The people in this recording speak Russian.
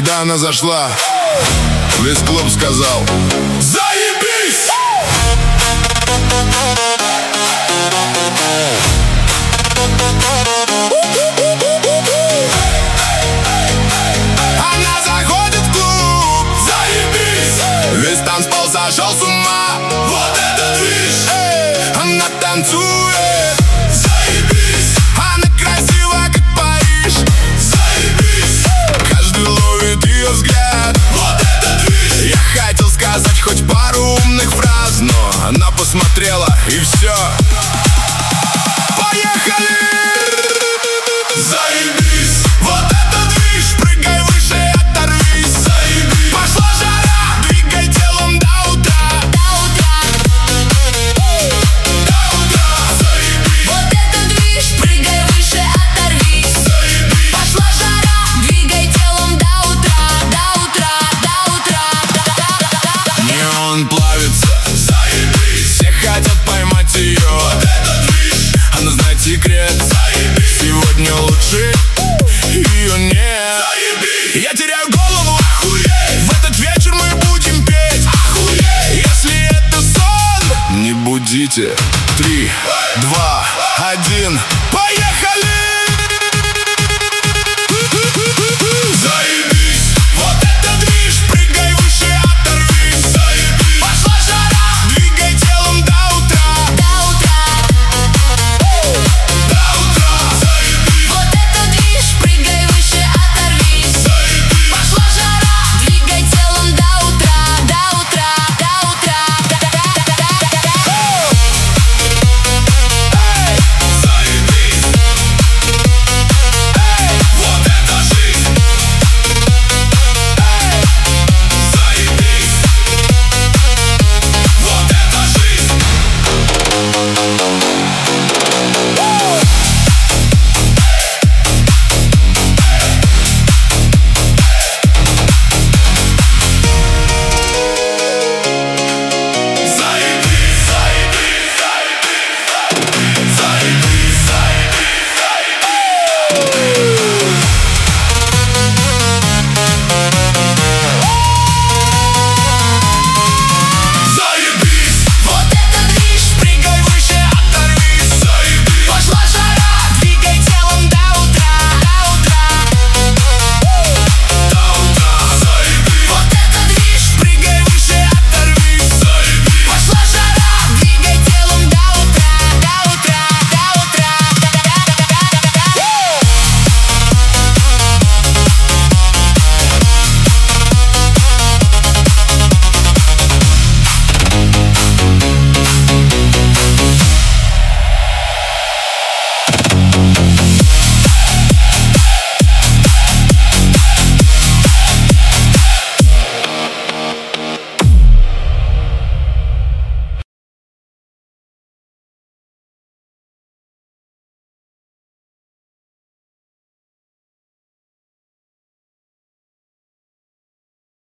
когда она зашла, весь клуб сказал: заебись! Она заходит в клуб, заебись! Весь танцпол сошел с ума. Вот это движ! Она танцует, заебись! Она красива, как Париж, заебись! Каждый ловит ее взгляд. Вот это движ! Я хотел сказать хоть пару умных фраз, но она посмотрела и все.